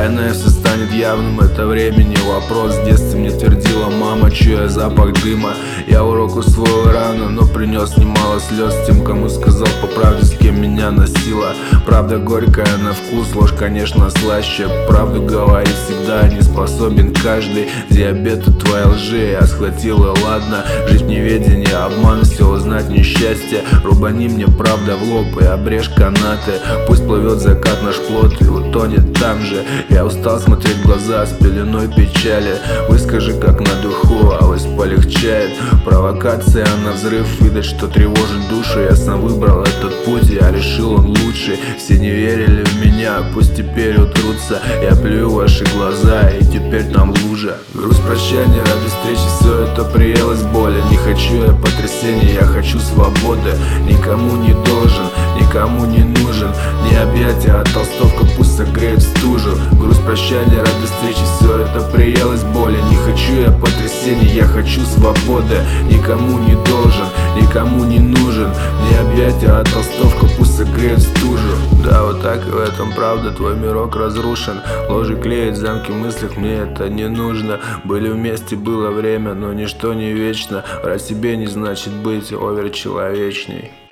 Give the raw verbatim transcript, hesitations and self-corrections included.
Тайное все станет явным, это времени вопрос. В детстве мне твердила мама, чуя запах дыма. Я урок усвоил рано, но принес немало слез тем, кому сказал по правде, с кем меня носила. Правда горькая на вкус, ложь, конечно, слаще. Правду говорить всегда не способен каждый. Диабет от твоей лжи я схватила, ладно. Жить в неведении, обман, все узнать несчастье. Рубани мне правда в лоб и обрежь канаты. Пусть плывет закат наш плот и утонет там же. Я устал смотреть в глаза с пеленой печали. Выскажи как на духу, авось полегчает. Провокация на взрыв, видать, что тревожит душу. Я сам выбрал этот путь, я решил он лучший. Все не верили в меня, пусть теперь утрутся. Я плюю в ваши глаза, и теперь там лужа. Грусть прощания ради встречи, все это приелось боли. Не хочу я потрясения, я хочу свободы. Никому не должен, никому не нужен ни объятия, а толстовка пусть согреет стужу. Грусть прощания ради встречи, все это приелось боли. Не хочу я потрясения, я хочу свободы. Никому не должен, никому не нужен ни объятия, а толстовка пусть согреет стужу. Да, вот так и в этом правда, твой мирок разрушен. Ложи клеит замки в мыслях, мне это не нужно. Были вместе, было время, но ничто не вечно. Врать себе не значит быть оверчеловечней.